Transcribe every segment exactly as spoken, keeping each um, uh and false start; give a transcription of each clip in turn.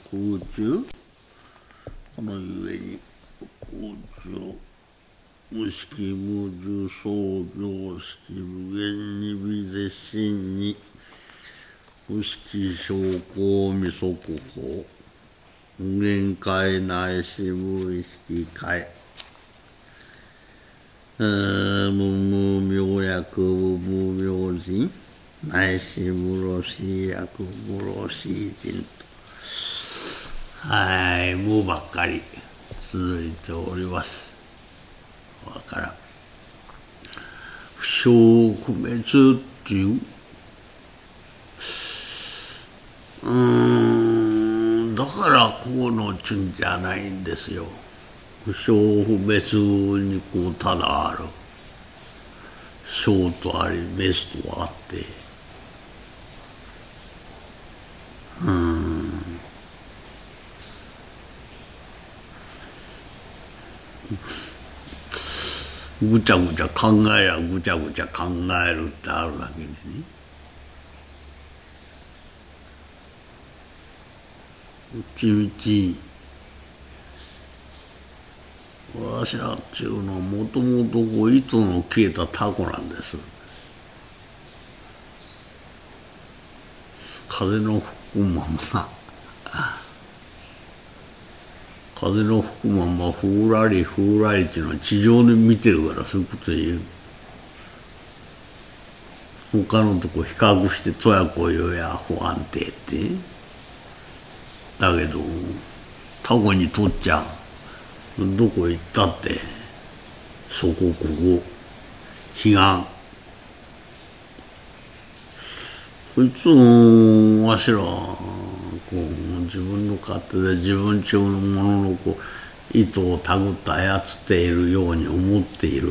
空中このゆえに空中無識無重創造式無限に微絶心に不識証拠未速報無限界内し無意識界無無明薬無無明人内し無老死薬無老死人とはい無ばっかり続いております。わからん不生不滅っていううーんだからこうのちゅんじゃないんですよ。不生不滅にこうただある生とあり滅とあってうーんぐちゃぐちゃ考えりゃぐちゃぐちゃ考えるってあるわけでね。うちみちわしらっちゅうのはもともとこう糸の消えたタコなんです。風の吹くまま風の吹くままふらりふらりっていうのは地上で見てるからそういうこと言う。他のとこ比較してとやこよや不安定ってだけどタコにとっちゃどこ行ったってそこここ彼岸こいつもわしらこう自分の勝手で自分中のもののこう糸をたぐって操っているように思っている。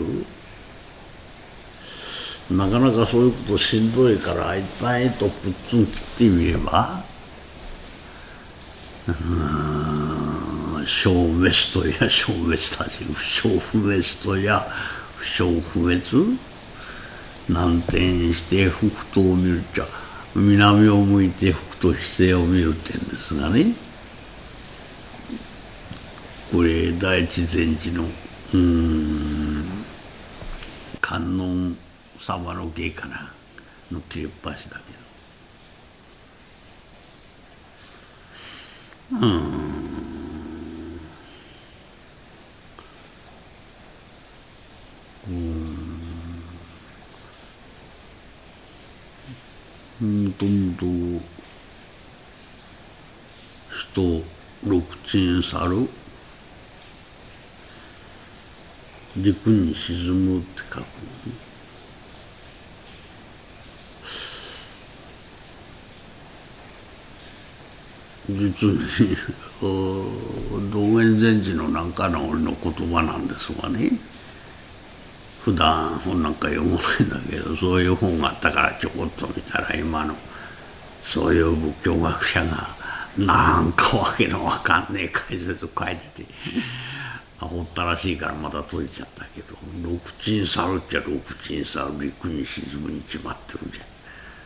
なかなかそういうことしんどいから一旦糸プッツン切ってみればうーん消滅とや消滅だし不生不滅とや不生不滅難点して北東を見るっちゃ南を向いて北斗七星を見るってんですがねこれ第一禅師のうーん観音様の芸かなの切れっ端だけどうーんもともと人六鎮去る陸に沈むって書く実に道元禅師のなんかの俺の言葉なんですがね普段本なんか読まないんだけどそういう本があったからちょこっと見たら今のそういう仏教学者がなんかわけのわかんねえ解説を書いててほったらしいからまた閉じちゃったけど六鎮去るっちゃ六鎮去る陸に沈むに決まってるじゃん。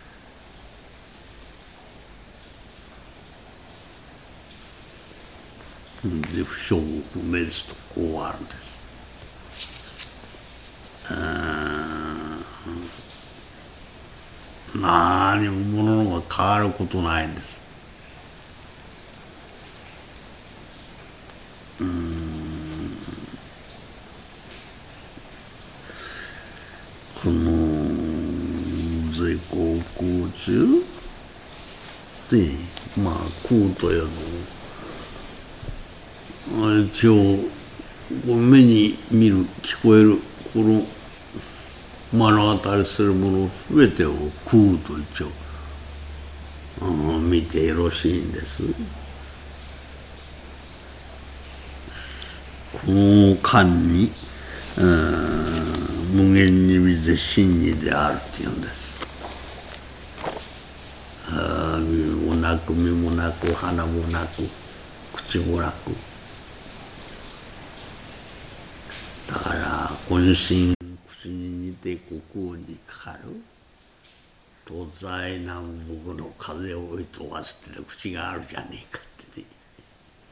で不生不滅とこうあるんです。何も物のが変わることないんです。うーんこの税航空中でまあ空というの一応目に見る聞こえるこの目の当たりするもの全てを空と一応、うん、見てよろしいんです。この間に、うん、無限に見て真にであるっていうんです。耳もなく目もなく鼻もなく口もなくだから渾身口に似て虚空にかかる東西南北の風を追い飛ばすって口があるじゃねえかってね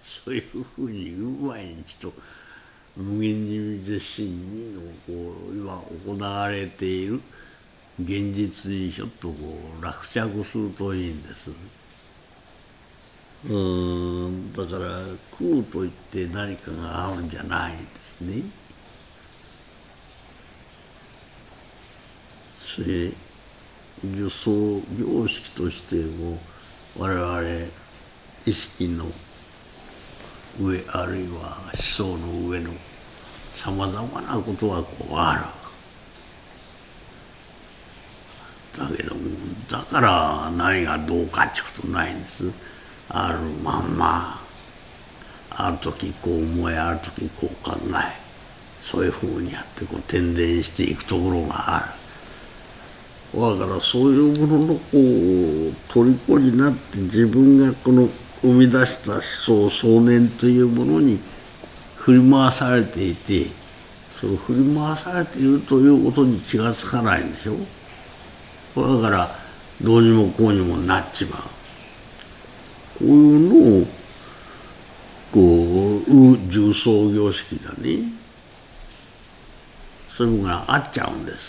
そういうふうに毎日と無限に絶心にこう今行われている現実にちょっとこう落着するといいんです。うーんだから空といって何かがあるんじゃないんですね。それ受想形式としても我々意識の上あるいは思想の上のさまざまなことはこうある。だけどもだから何がどうかってことないんです。あるまんまある時こう思いある時こう考えそういうふうにやってこう転伝していくところがある。だからそういうもののこう虜になって自分がこの生み出した思想想念というものに振り回されていてその振り回されているということに気がつかないんでしょ。だからどうにもこうにもなっちまう。こういうのをこう重層形式だね。そういうのがあっちゃうんです。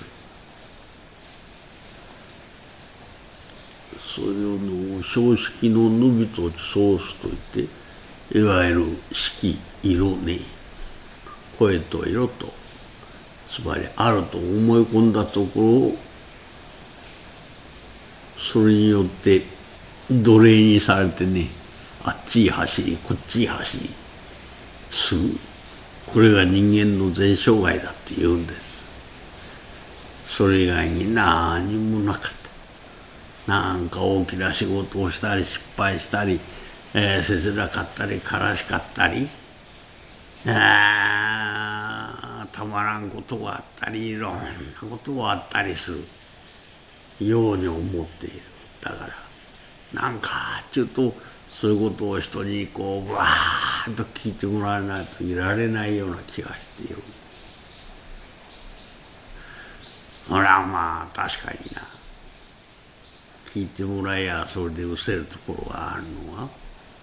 そういうのを正式のヌビとソースといっていわゆる色色ね声と色とつまりあると思い込んだところをそれによって奴隷にされてねあっちへ走りこっちへ走りすぐこれが人間の全生涯だって言うんです。それ以外に何もなかった。なんか大きな仕事をしたり失敗したり、えー、切なかったり悲しかったりあたまらんことがあったりいろんなことがあったりするように思っている。だからなんかちょっとそういうことを人にこうわーっと聞いてもらわないといられないような気がしている。ほらまあ確かにな聞いてもらえやそれで失せるところがあるのは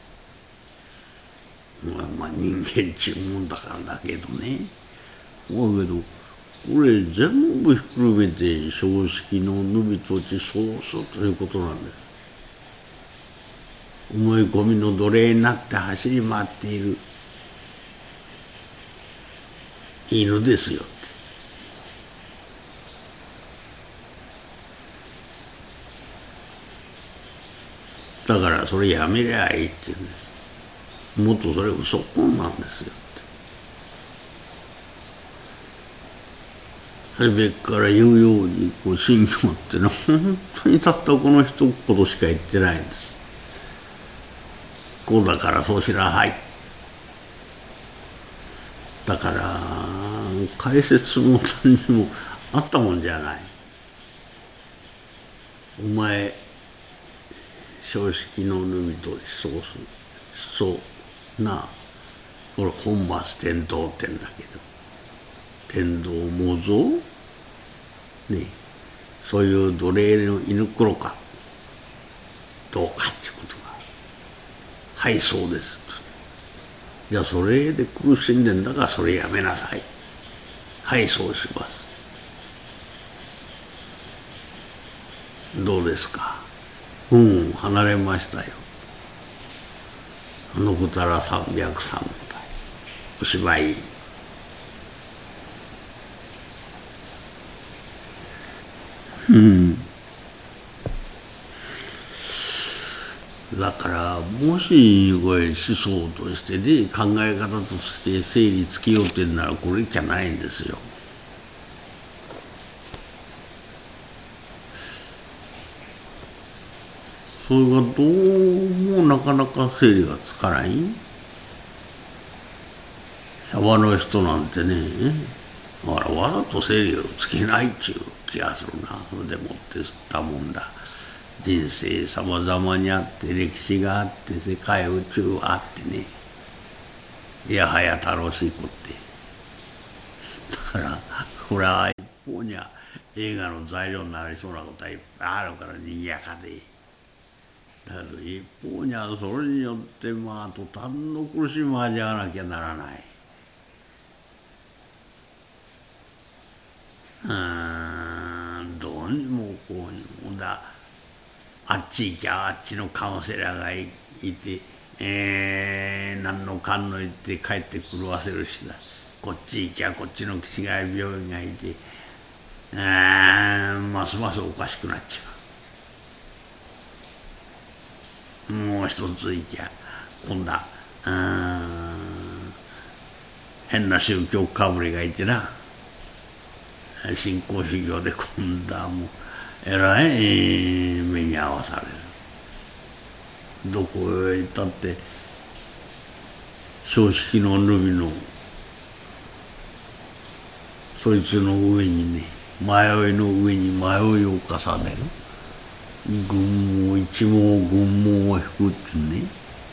まあ人間ちゅうもんだからだけどね。だけどこれ全部ひっくるめて正式のヌビと地ソースということなんです。思い込みの奴隷になって走り回っている犬ですよって。だからそれやめりゃいいって言うんです。もっとそれ嘘っぽんなんですよって。初めから言うようにこう信教ってのは本当にたったこの一言しか言ってないんです。こうだからそうしなさい。だから解説も何にもあったもんじゃない。お前正式のヌビとそうすそうなあこれ本末転倒ってんだけど天道模造ねそういう奴隷の犬ころかどうかってことがはいそうですじゃあそれで苦しんでんだからそれやめなさいはいそうしますどうですかうん離れましたよあのくたらさんびゃくさんだいおしまいうんだからもしこれ思想としてね考え方として整理つけようってんならこれじゃないんですよ。それがどうもなかなか整理がつかない。シャバの人なんてねだからわざと整理をつけないっちゅう気がするな。それでもって吸ったもんだ。人生さまざまにあって歴史があって世界宇宙があってねいやはや楽しいこってだからこれは一方には映画の材料になりそうなことはいっぱいあるからにぎやかでだけど一方にはそれによってまあ途端の苦しみを味わわなきゃならない。うーんどうにもこうにもだ。あっち行きゃあっちのカウンセラーがいて、えー、何のかんの言って帰ってくるわせるしだ。こっち行きゃこっちの気違い病院がいて、あますますおかしくなっちゃう。もう一つ行きゃ今度は変な宗教かぶれがいてな、新興宗教で今度はもうえらい目に遭わされる。どこへ行ったって葬式のルビのそいつの上にね、迷いの上に迷いを重ねる。軍網一網軍網を引くってね、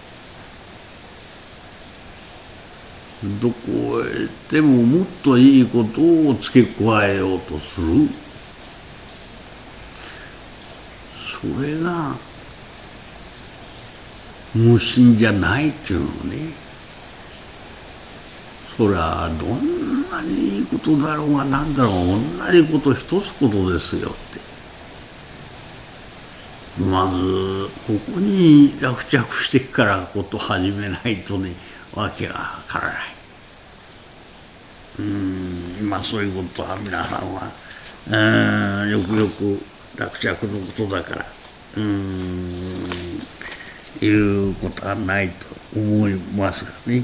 どこへ行ってももっといいことを付け加えようとする。それが無心じゃないっていうのね。そりゃどんなにいいことだろうがなんだろう同じこと一つことですよって。まずここに落着してからこと始めないとね、わけがわからない。うーんまあそういうことは皆さんはよくよく落着のことだからうーん言うことはないと思いますがね。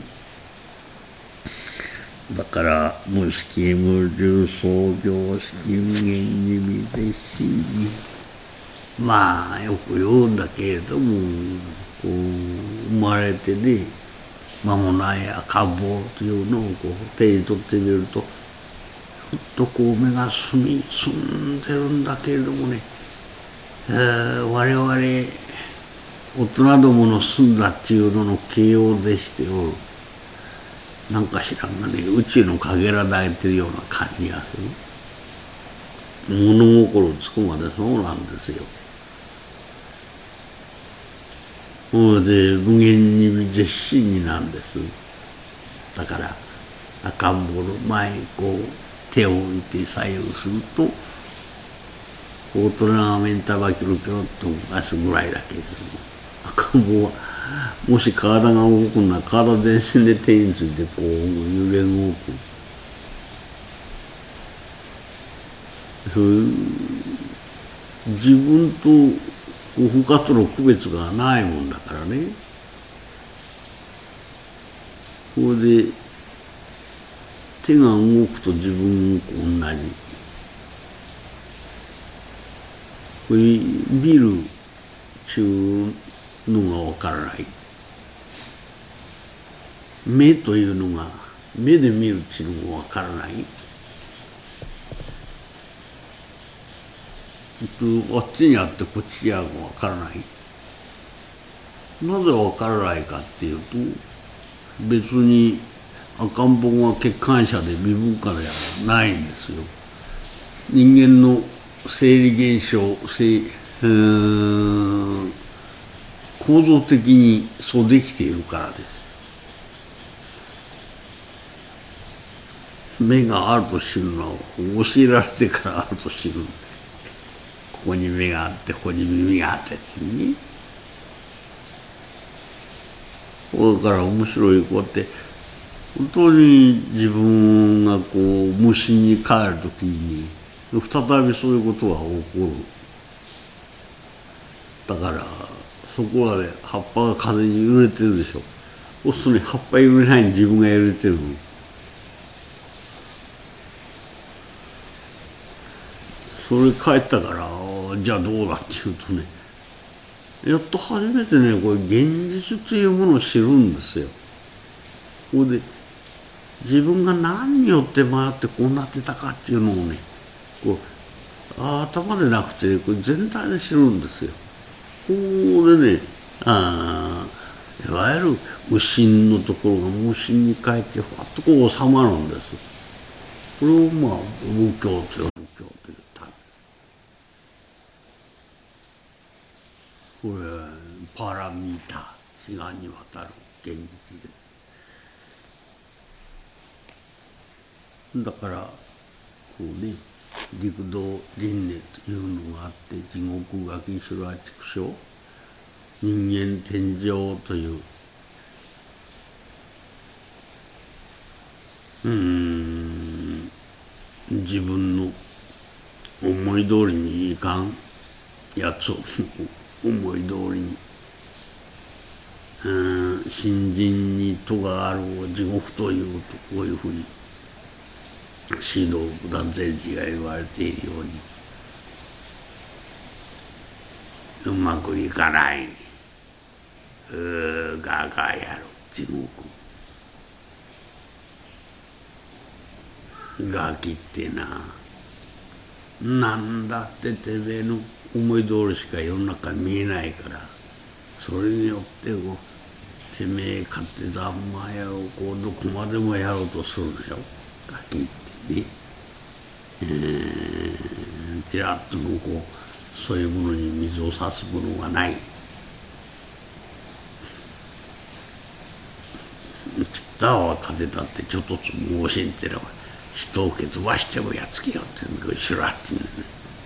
だから無色無重創業式無限に見て真にまあよく言うんだけれども、こう生まれてね間もない赤ん坊というのをこう手に取ってみるとふっとこう目が澄み澄んでるんだけれどもね、えー、我々大人どもの澄んだっていうのの形容でしておる。なんか知らんがね、宇宙のかけら抱いてるような感じがする。物心つくまでそうなんですよ。それで無限に絶心になんです。だから赤ん坊の前にこう手を置いて左右すると大人が目ん玉キロキロっと動かすぐらいだけれども、赤ん坊はもし体が動くなら体全身で手についてこう揺れ動く。そういう自分と他との区別がないもんだからね。これで手が動くと自分と同じ。これ見るちゅうのがわからない。目というのが目で見るっていうのがわからない。あっちにあってこっちにあるのがわからない。なぜわからないかっていうと、別に赤ん坊が欠陥者で身分化ではないんですよ。人間の生理現象、生構造的にそうできているからです。目があると知るのは教えられてからあると知る。ここに目があってここに耳があってってね。だから面白いこうやって本当に自分がこう無心に帰るときに再びそういうことが起こる。だからそこらで葉っぱが風に揺れてるでしょ。そうすると葉っぱ揺れないに自分が揺れてる。それ帰ったからじゃあどうだっていうとね、やっと初めてねこれ現実というものを知るんですよ。これで自分が何によって迷ってこうなってたかっていうのをねこう頭でなくてこれ全体で知るんですよ。これでねあいわゆる無心のところが無心に帰ってふわっとこう収まるんです。これをまあ仏教という仏教という単これパラミーター、彼岸にわたる現実です。だからこうね、陸道輪廻というのがあって、地獄餓鬼修羅畜生、人間天上といううーん自分の思い通りにいかんやつを思い通りに、うん信心に戸があるを地獄というと、こういうふうに指導九段禅師が言われているように、うまくいかない、うーガーガーやる地獄、ガキってな、なんだっててめえの思い通りしか世の中見えないから、それによってこうてめえ勝手ざんまやろう、こうどこまでもやろうとするでしょ、ガキってね。えー、ちらっともこうそういうものに水を差すものがない。北は風立ってちょっとつも教えてれば人を蹴飛ばしてもやっつけようっていうのが後ろあってんだね。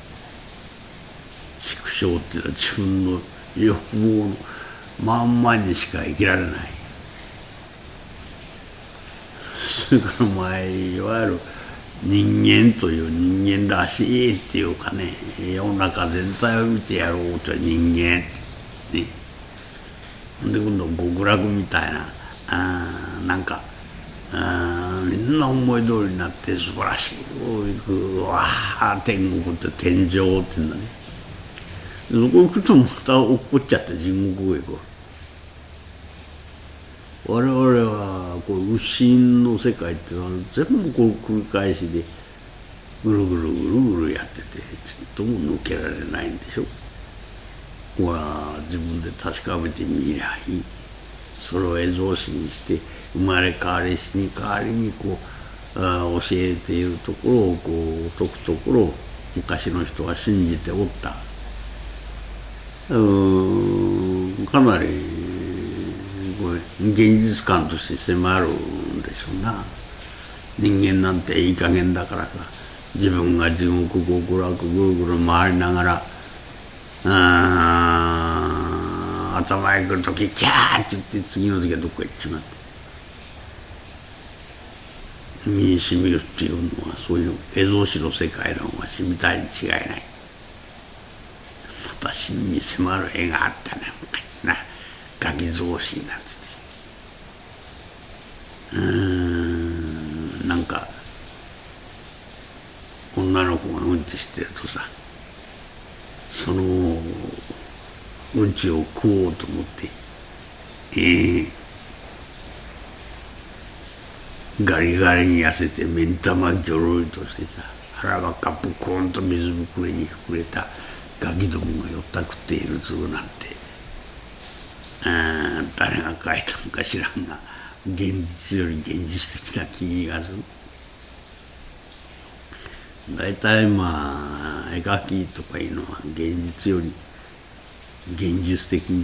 畜生っていうのは自分の欲望のまんまにしか生きられない。それから前いわゆる人間という人間らしいっていうかね、世の中全体を見てやろうという人間ね。で今度極楽みたいな、あなんかあみんな思い通りになって素晴らしい、うわあ天国って天上って言うんだね。そこ行くとまた落っこっちゃって地獄へ行こう。我々はこう右心の世界っていうのは全部こう繰り返しでぐるぐるぐるぐるやってて、ちっとも抜けられないんでしょ。ここは自分で確かめてみりゃいい。それを絵草子にして生まれ変わり死に変わりにこうあ教えているところをこう解くところを昔の人は信じておった。うーんかなりこれ現実感として迫るんでしょうな。人間なんていい加減だからさ、自分が地獄極楽ぐるぐる回りながら、あ頭へ来るときキャーって言って次の時はどっか行っちまって、身にしみるっていうのはそういう絵草子の世界のわしみたいに違いない。また真に迫る絵があったね、昔な、ガキ草子なんつって、うーんなんか女の子がうんちしてるとさ、そのうんちを食おうと思って、えー、ガリガリに痩せて目ん玉ギョロリとしてさ、腹ばっかぷこんと水ぶくれに膨れたガキどもがよったくっているつなんて、あ誰が描いたのか知らんが、現実より現実的な気がする。大体まあ絵描きとかいうのは現実より現実的に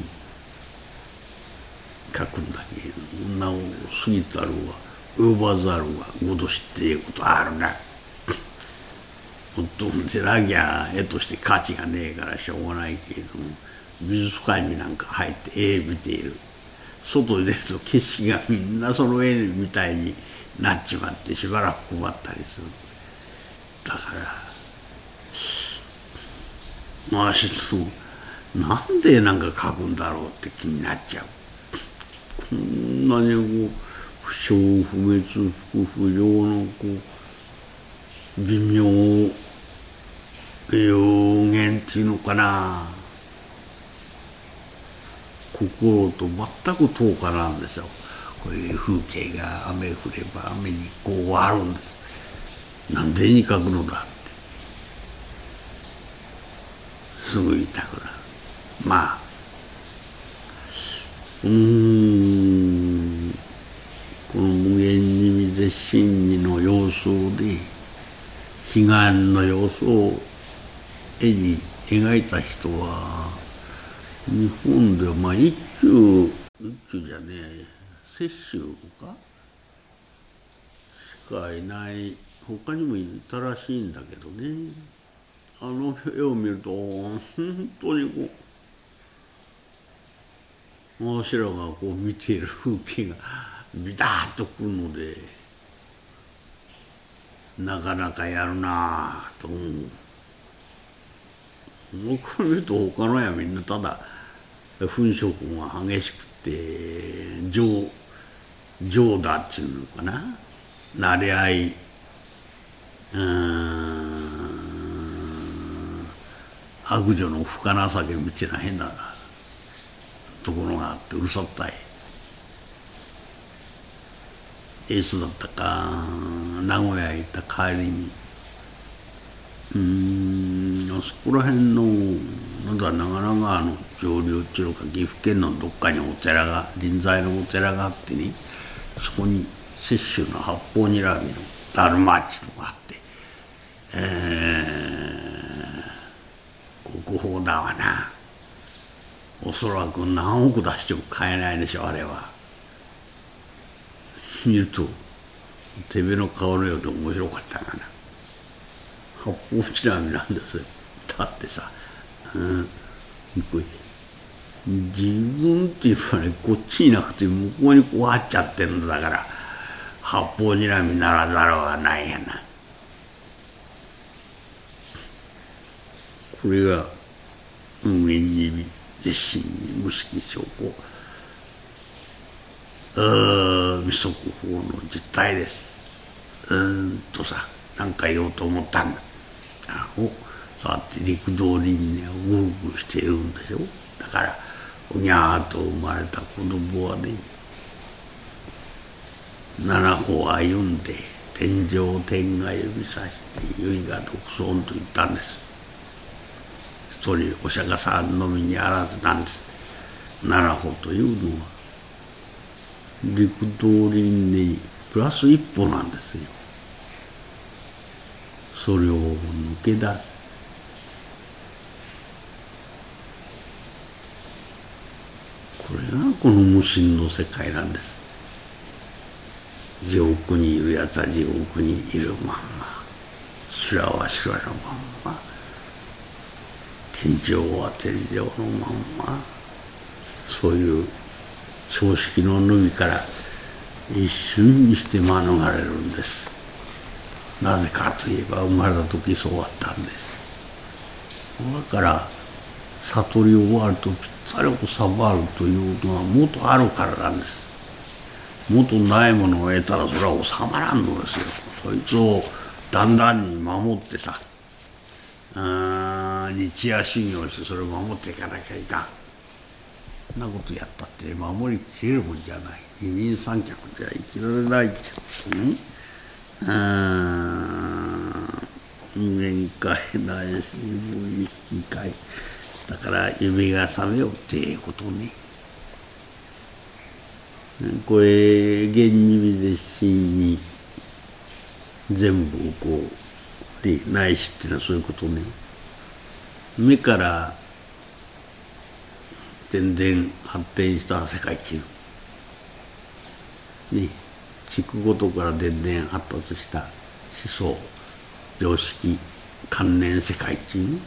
書くんだけど、女を過ぎたるは及ばざるはごとしっていうことあるな。ほんとでなきゃ絵として価値がねえからしょうがないけれども、美術館になんか入って絵見ている、外に出ると景色がみんなその絵みたいになっちまってしばらく困ったりする。だからまあしなんでなんか描くんだろうって気になっちゃう。こんなにこう不詳不滅不不浄のこう微妙妖言っていうのかな、心と全く遠からなんですよ。こういう風景が雨降れば雨にこうあるんです。なんでに描くのだってすぐ言いたくなる。まあうーんこの無限に見絶真にの様相で彼岸の様子を絵に描いた人は日本ではまあ一級一級じゃねえ雪舟かしかいない。他にもいたらしいんだけどね。あの絵を見ると本当にこう私らがこう見ている風景がビタッとくるので、なかなかやるなぁと思う。僕を見ると他のやみんなただ粉飾が激しくて情情だっていうのかな、なれ合い、うーん悪女の深情けみたいな変なところがあってうるさったい。いつだったか名古屋へ行った帰りに、うーんあそこら辺のなんだ長良川の上流っていうのか岐阜県のどっかにお寺が臨済のお寺があってね、そこに雪舟の八方睨みのだるまっていうのがあって、えー、国宝だわな。おそらく何億出しても買えないでしょあれは。見ると手辺の顔のようで面白かったがな。八方睨みなんですよ。だってさ、うん、これ自分っていうかね、こっちにいなくて向こうにこうあっちゃってるんだから八方睨みならざるはないやな。これが運営にび絶心に無色証拠二足法の実態です。うーんとさ、何か言おうと思ったんだ。おそうやって陸道輪廻をぐるぐるしているんでしょ。だからおにゃーと生まれた子供はね、七歩歩んで天上天が指さして結が独尊と言ったんです。一人お釈迦さんのみにあらずなんです。七歩というのは陸道輪廻プラス一歩なんですよ。それを抜け出す。これがこの無心の世界なんです。地獄にいるやつは地獄にいるまんま、修羅は修羅のまんま、天上は天上のまんま、そういう常識の海から一瞬にして免れるんです。なぜかといえば生まれた時そうあったんです。だから悟り終わるとぴったり収まるというのは元あるからなんです。元ないものを得たらそれは収まらんのですよ。そいつをだんだんに守ってさ、あ日夜修行してそれを守っていかなきゃいかん。そんなことやったって守りきれるもんじゃない。二人三脚じゃ生きられないってことね。人間界ないし無意識界だから夢が覚めようっていうことね。これ現に絶心に全部こうでないしっていうのはそういうことね。目から全然発展した世界中ね、聞くことから全然発達した思想常識観念世界中ね、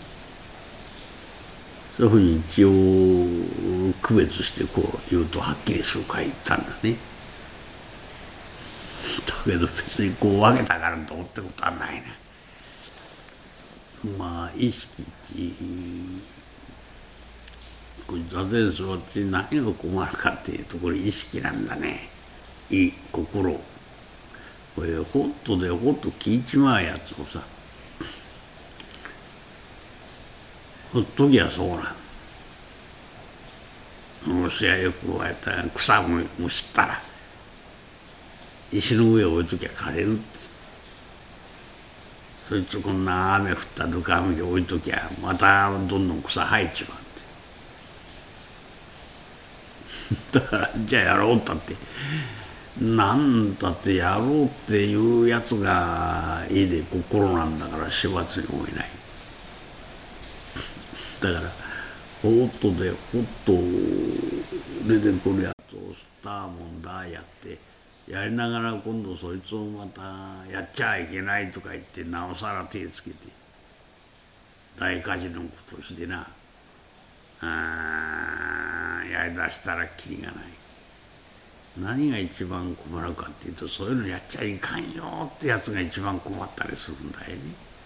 そういうふうに一応区別してこう言うとはっきりするか言ったんだね。だけど別にこう分けたからと思ってことはないな。まあ意識これ座禅座って何が困るかっていうところ意識なんだね。いい心これホットでホッと聞いちまうやつをさほっときゃそうなん。虫がよく言われたら草もも知ったら石の上を置いときゃ枯れるって、そいつこんな雨降ったどか雨で置いときゃまたどんどん草生えちまうだからじゃあやろうったってなんだってやろうっていうやつがいいで心なんだから始末に追えない。だからホットでホット出てくるやつをスターモンだやってやりながら、今度そいつをまたやっちゃいけないとか言ってなおさら手つけて大火事のことをしてな、あやりだしたらキリがない。何が一番困るかっていうと、そういうのやっちゃいかんよってやつが一番困ったりするんだよね。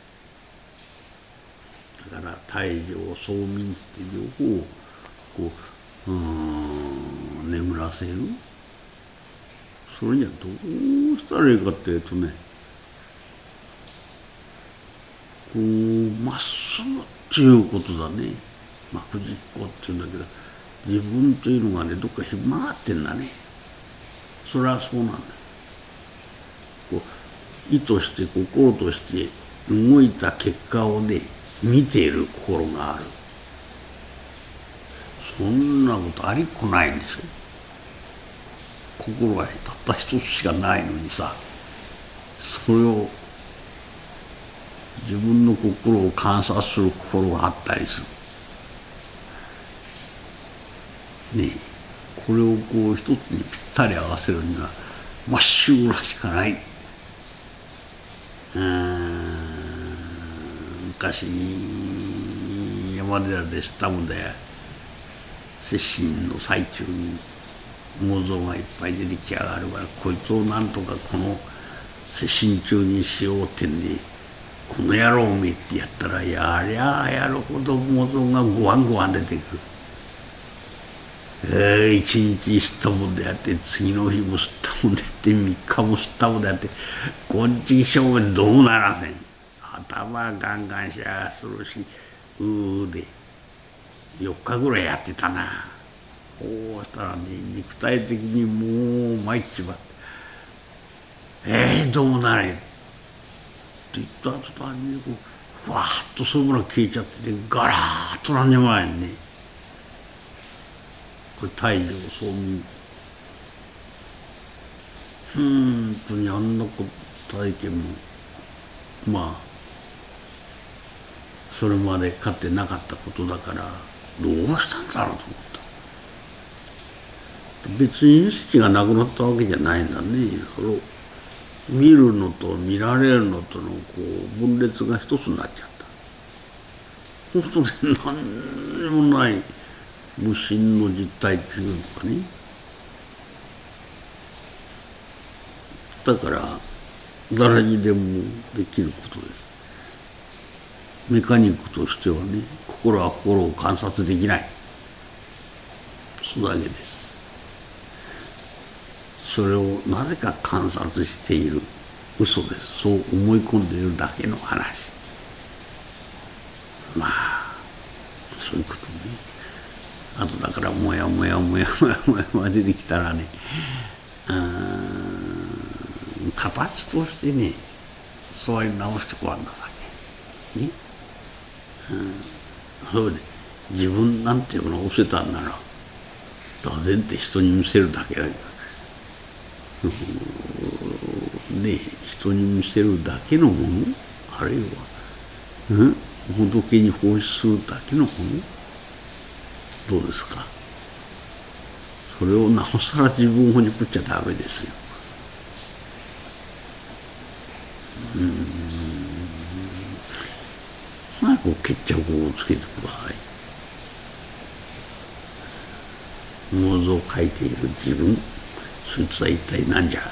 だから大乗聡明って両方をこう、うーん眠らせる。それにはどうしたらいいかっていうとね、こうまっすぐっていうことだね。幕実行っていうんだけど、自分というのがねどっかひん曲がってんだね。それはそうなんだ。こう意図して心として動いた結果をね見ている心がある。そんなことありっこないんですよ。心がたった一つしかないのにさ、それを自分の心を観察する心があったりする。ねえ。これをこう一つにぴったり合わせるにはまっしぐらしかない。うーん昔山寺でしたもんだよ。接心の最中に妄想がいっぱい出てきやがるから、こいつをなんとかこの接心中にしようってんで、この野郎めってやったら、やりゃあやるほど妄想がごわんごわん出てくる。えー、一日吸ったもんでやって、次の日も吸ったもんでやって、三日も吸ったもんでやって、こっち正面どうならせん。頭ガンガンしやするし、うーでよっかぐらいやってたな。そうしたらね、肉体的にもう参っちまって、えー、どうなれって言った途端にこうふわーっとそういうものが消えちゃってて、ガラーッとなんじゃまいね。これ大乗聡明。本当にあんな体験もまあそれまでかってなかったことだから、どうしたんだろうと思った。別に意識がなくなったわけじゃないんだね。それを見るのと見られるのとのこう分裂が一つになっちゃった。そうするとね、何にもない無心の実体っていうのかね。だから誰にでもできることです。メカニックとしてはね、心は心を観察できない。それだけです。それをなぜか観察している嘘です。そう思い込んでいるだけの話。まあそういうことね。あとだからもやもやもやもやもやもや出てきたらね、うん形としてね座り直してこらんなさいね。ね、うん、それで自分なんていうのを教えたんならだぜんって人に見せるだけだけど、ね、人に見せるだけのもの、あるいは、うん、仏に奉仕するだけのもの、どうですか。それをなおさら自分をほじくっちゃダメですよ。うーん、まあこう決着をつけてください。妄想を書いている自分、そいつは一体何じゃ。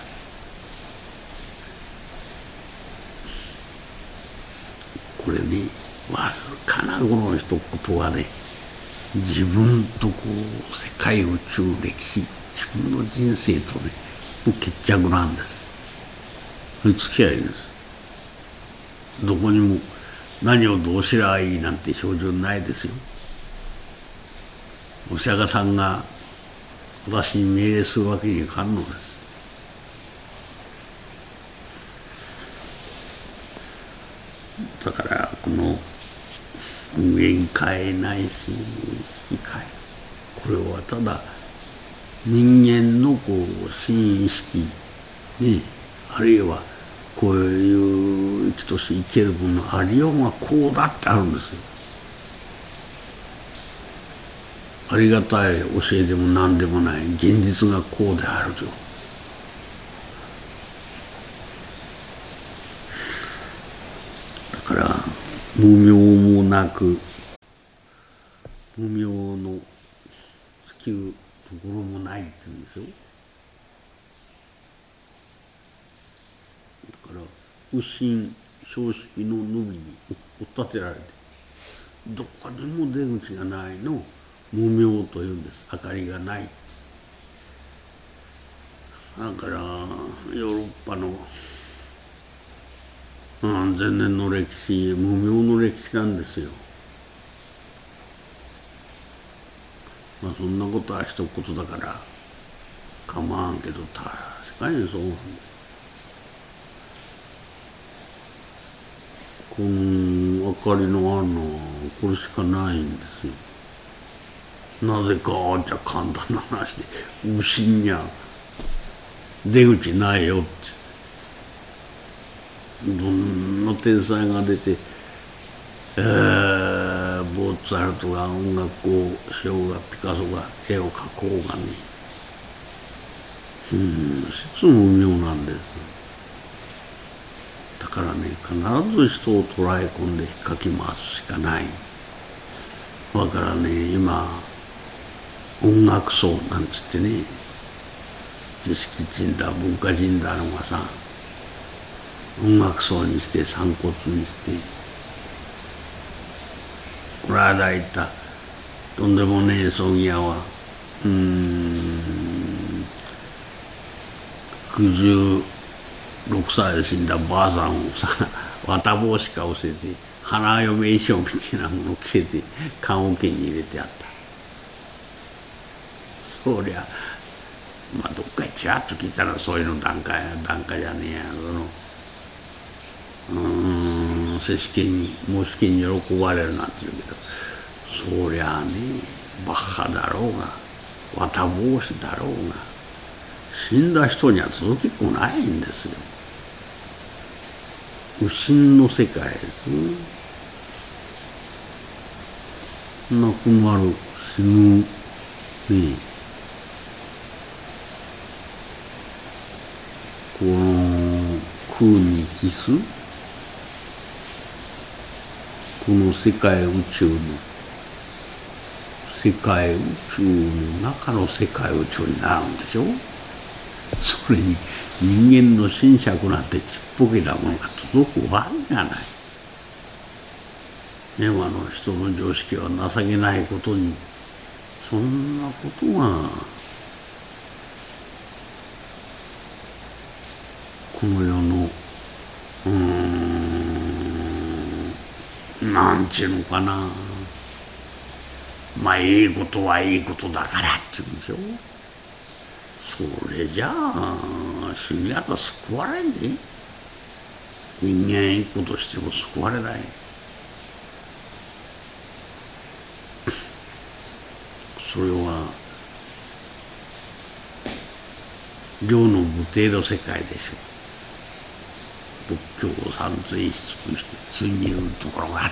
これね、わずかなこの一言はね、自分とこう世界宇宙歴史、自分の人生とねの決着なんです。それ付き合いです。どこにも何をどうしらいいなんて標準ないですよ。お釈迦さんが私に命令するわけにいかんのです。だからこの限界ないし引き換え、これはただ人間のこう心意識ね、あるいはこういう生きとし生けるもののありようがこうだってあるんですよ。 ありがたい教えでも何でもない現実がこうであると。だから無明もなく無明の尽きるところもないって言うんですよ。だから右心正式の伸びに追っ立てられてどこにも出口がないのを無明というんです。明かりがない。だからヨーロッパの、うん、前年の歴史無明の歴史なんですよ。まあそんなことは一言だから構わんけど確かにそうなんです。この明かりのあるのはこれしかないんですよ。なぜかじゃ簡単な話で牛には出口ないよってどんな天才が出て、えー、モーツァルトが音楽をしようがピカソが絵を描こうがね、うん実無妙なんです。だからね必ず人を捉え込んで引っかき回すしかない。だからね今音楽層なんつってね知識人だ文化人だのがさ音楽層にして散骨にしてこの間言ったとんでもねえ葬儀屋はうーんくじゅうろくさいで死んだばあさんをさ綿帽子かぶせて花嫁衣装みたいなものを着せて棺桶に入れてあった。そりゃまあどっかにちらっと聞いたらそういうの段階段階じゃねえやそのうーん接種券に申し券に喜ばれるなんて言うけどそりゃあねバッハだろうが綿帽子だろうが死んだ人には続きっこないんですよ。無心の世界ですね。亡くなる死ぬねこの空に帰すこの世界宇宙の世界宇宙の中の世界宇宙になるんでしょ。それに人間の心尺なんてちっぽけなものが届くわけがない。今の人の常識は情けないことにそんなことがこの世のうーんなんちゅうのかなまあいいことはいいことだからって言うんでしょ。それじゃあ死にやつは救われんね。人間いいことしても救われない。それは両の無定の世界でしょ。仏教を散々し尽くしてついに言うところがあった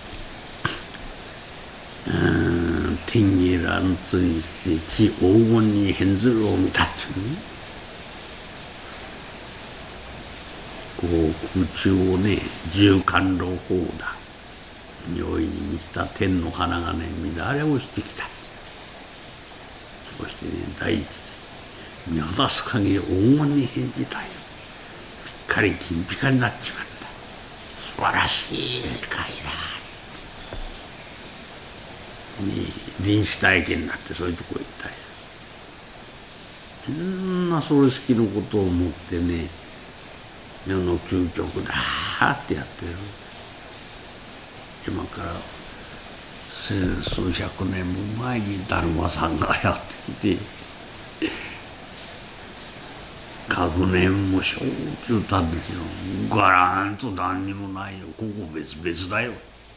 。うーん天に乱墜して地黄金に変ずるを見たっちゅうね。こう空中をね十貫路砲だ匂いに満ちた天の花がね乱れ落ちてきた。そしてね大地で見渡す限り黄金に変じたよ。ぴっかり金ピカになっちまった。素晴らしい世界だねえ臨死体験になってそういうとこ行ったりみんなそれ式のことを思ってね世の究極だってやってる。今から千数百年も前に達磨さんがやってきて各年もしょっちゅうたんですよ。ガランと何にもないよ。ここ別々だよ。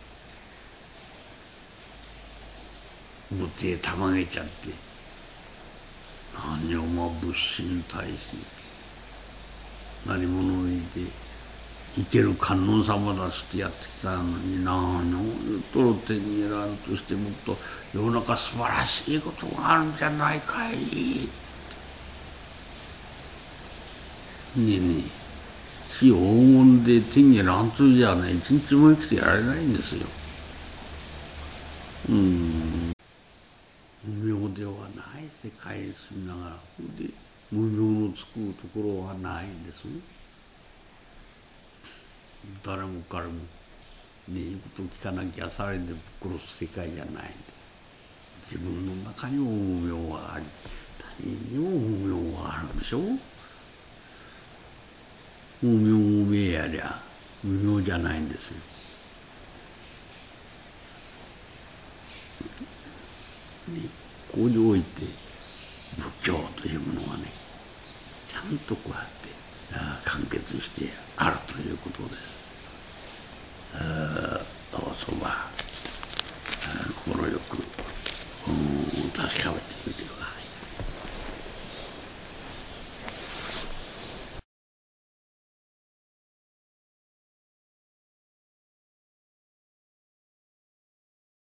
仏へたまげちゃって何をも仏心大師何者にいて生ける観音様だってやってきたのに、何を言っとる天にらんとして、もっと世の中素晴らしいことがあるんじゃないかい。ねえねえ、非黄金で天に乱通じゃね、一日も生きてやられないんですよ。うん、無明ではない世界に住みながら、で無明のつくところはないんですね。誰も彼もね、言うこと聞かなきゃされて殺す世界じゃない。自分の中にも無明があり、他人にも無明があるでしょ。無明無明やりゃ無明じゃないんですよ。ね、ここにおいて仏教というものがね、ちゃんとこうやって完結してあるということです。どうぞまあ心よく確かめてみてください。